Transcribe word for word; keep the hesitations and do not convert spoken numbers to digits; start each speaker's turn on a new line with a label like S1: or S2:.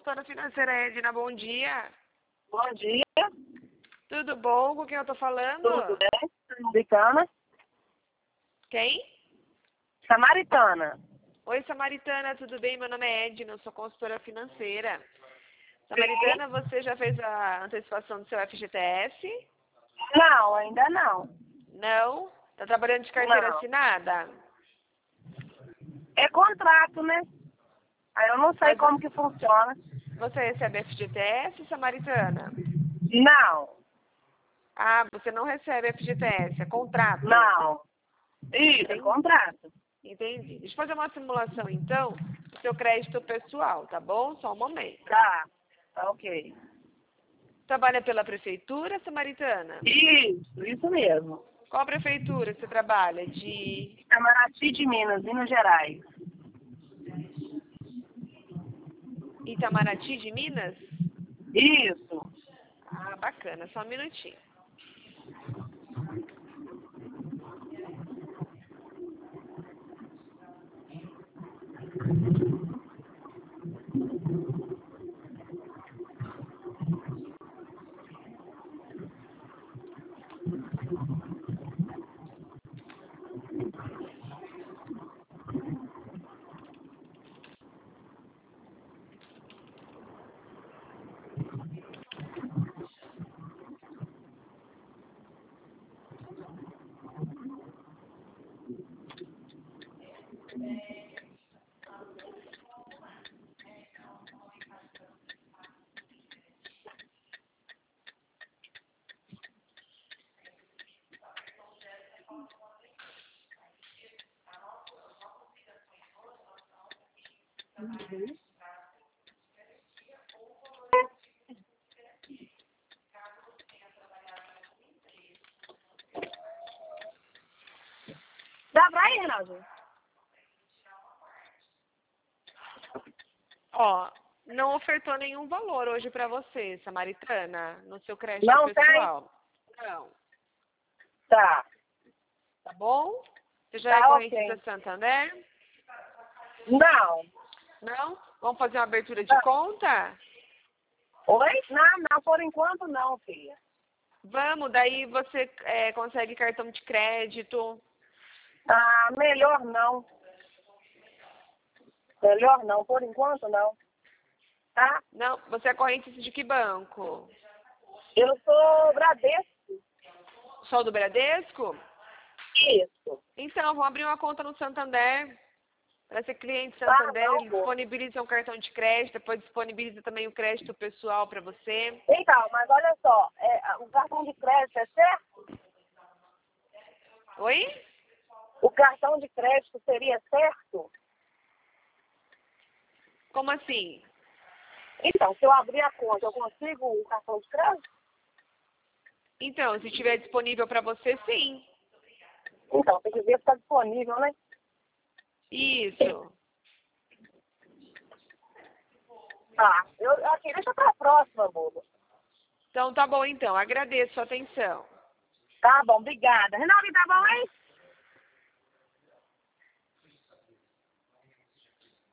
S1: consultora financeira Edna, bom dia.
S2: Bom dia.
S1: Tudo bom? Com quem eu tô falando?
S2: Tudo bem? Samaritana.
S1: Quem?
S2: Samaritana.
S1: Oi, Samaritana, tudo bem? Meu nome é Edna, eu sou consultora financeira. Samaritana, você já fez a antecipação do seu F G T S?
S2: Não, ainda não.
S1: Não? Tá trabalhando de carteira
S2: Não.
S1: assinada?
S2: É contrato, né? Aí eu não sei
S1: Mas
S2: como que funciona.
S1: você recebe F G T S, Samaritana?
S2: Não.
S1: Ah, você não recebe F G T S, é contrato.
S2: Não. Isso, é
S1: Entendi.
S2: contrato.
S1: Entendi. Deixa eu fazer uma simulação, então, do seu crédito pessoal, tá bom? Só um momento.
S2: Tá. Tá ok.
S1: Trabalha pela prefeitura, Samaritana?
S2: Isso, isso mesmo.
S1: Qual prefeitura que você trabalha? De
S2: Itamaraty de Minas, Minas Gerais.
S1: Itamaraty de Minas?
S2: Isso.
S1: Ah, bacana. Só um minutinho.
S2: Dá pra ir, Renato?
S1: Ó, não ofertou nenhum valor hoje pra você, Samaritana, no seu crédito
S2: Não
S1: pessoal. Não.
S2: Tá.
S1: Tá bom? Você já
S2: Tá
S1: é corrente
S2: ok.
S1: da Santander?
S2: Não.
S1: Não? Vamos fazer uma abertura de conta?
S2: Oi? Não, não, por enquanto não, filha.
S1: Vamos, daí você é, consegue cartão de crédito.
S2: Ah, melhor não. Melhor não, por enquanto não. Tá?
S1: Não, você é corrente de que banco?
S2: Eu sou Bradesco.
S1: Só do Bradesco?
S2: Isso.
S1: Então, vamos abrir uma conta no Santander. Para ser cliente
S2: Tá,
S1: Santander,
S2: não,
S1: ele
S2: pô.
S1: disponibiliza um cartão de crédito, depois disponibiliza também o crédito pessoal para você.
S2: Então, mas olha só, é, o cartão de crédito é certo?
S1: Oi?
S2: O cartão de crédito seria certo?
S1: Como assim?
S2: Então, se eu abrir a conta, eu consigo o cartão de crédito?
S1: Então, se estiver disponível para você, sim.
S2: Então, tem que ver se está disponível, né?
S1: Isso.
S2: Tá. Eu, aqui, deixa pra próxima, boba.
S1: Então, tá bom então. Agradeço a atenção.
S2: Tá bom, obrigada. Renato, tá bom, hein?